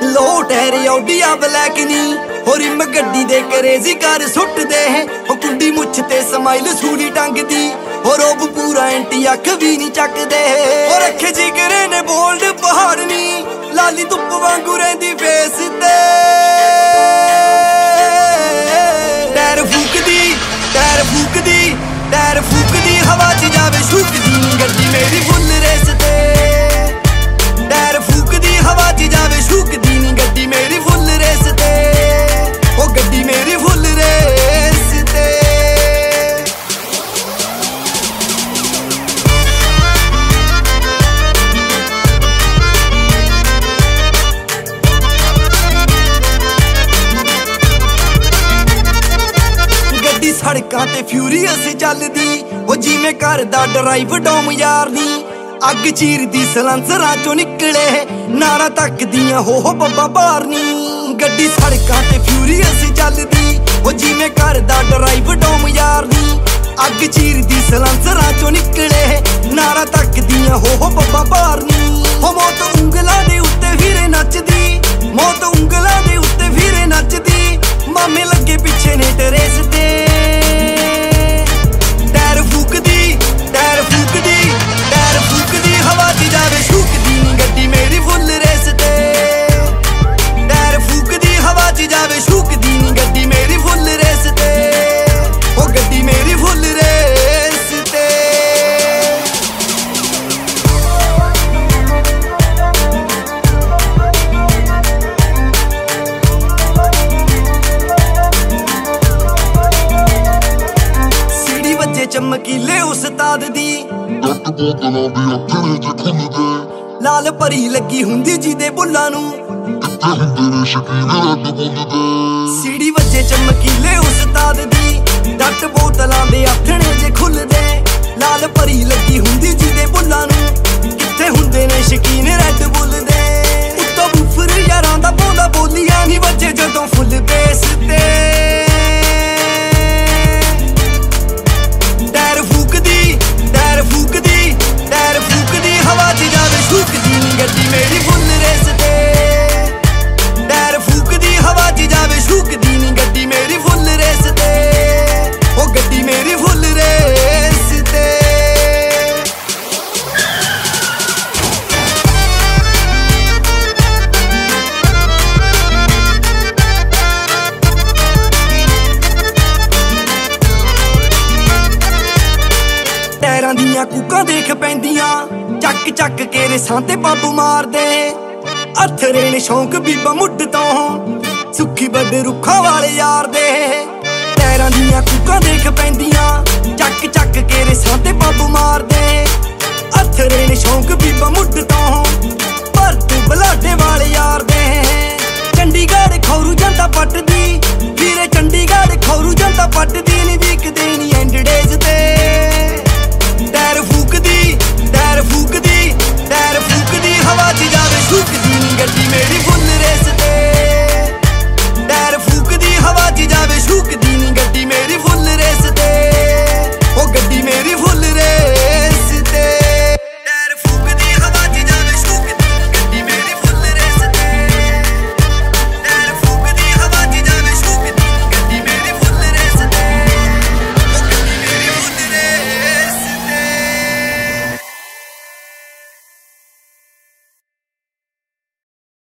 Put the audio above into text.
लो टहरे ऑडिया black नी हो rim गड्डी दे करेजी कर सुट दे हो कुंडी मुछ ते स्माइल सूली टंग दी हो रोब पूरा एंटी अख भी नहीं चक दे हो रखे जिगरे ने बोल्ड पहाड़ नी लाली धुप वांगू रहिंदी फेस ते टायर फूकदी टायर फूकदी टायर फूकदी हवा च जावे शुकदी गड्डी मेरी फुल रेस ते टायर फूकदी हवा च जावे शुकदी गड्डी मेरी फुल रेस ते ओ गड्डी मेरी फुल रेस ते गड्डी सड़कां ते फ्यूरियस चलदी ओ जिवें घर दा ड्राइव डोम यार दी अग चीरदी सलांसरां चों निकले नारा तकदियां हो बब्बा बाहर नी गड्डी सड़कां ते फ्यूरियस चलदी ओ जिवें घर दा ड्राइव डोम यार नी अग चीरदी सलांसरां चों निकले नारा तकदियां हो बब्बा बाहर नी हो मौत उंगलां दे उत्ते फिरे नचदी मौत उंगलां दे उत्ते फिरे नचदी मामे लगे पिछे ने टरेस ते टायर फूकदी टायर फूकदी टायर फूकदी हवा च जावे शुकदी गड्डी मेरी फुल रेस ते टायर फूकदी हवा च जावे शुकदी गड्डी मेरी फुल रेस ते ओ गड्डी मेरी फुल रेस ते सीढ़ी वज्जे चमकीले उस्ताद दी लाल परी लगी हुंदी जिदे बुल्लां नूं सीढ़ी वज्जे चमकीले उस्ताद दी डट बोतलां दे आथणे जे खुलदे लाल परी लगी हुंदी जिदे बुल्लां नूं कित्थे हुंदे ने शकीन रैड बुल दे उत्तों बूफर यारां दा बोला बोलियां नी वज्जे जदों फुल बेस ते टायर फूकदी टायर फूकदी टायर फूकदी हवा च जावे शुकदी गड्डी मेरी फुल रेस ते टायर फूकदी हवा च जावे शुकदी गड्डी मेरी फुल रेस ते ओ गड्डी मेरी फुल रेस ते टायरां दियां कूकां देख पैंदियां ਚੱਕ ਚੱਕ ਕੇ ਰਸਾਂ ਤੇ ਪੱਬ ਮਾਰਦੇ ਅਥਰੇ ਨੇ ਸ਼ੌਂਕ ਬੀਬਾ ਮੁੱਢ ਤੋਂ ਸੁੱਖੀ ਵੱਡ ਰੁੱਖਾਂ ਵਾਲੇ ਯਾਰ ਦੇ ਟਾਇਰਾਂ ਦੀਆਂ ਕੂਕਾਂ ਦੇਖ ਪੈਂਦੀਆਂ ਚੱਕ ਚੱਕ ਕੇ ਰਸਾਂ ਤੇ ਪੱਬ ਮਾਰਦੇ ਅਥਰੇ ਨੇ ਸ਼ੌਂਕ ਬੀਬਾ ਮੁੱਢ ਤੋਂ ਭਰਤ ਬਲਾਡੇ ਵਾਲੇ ਯਾਰ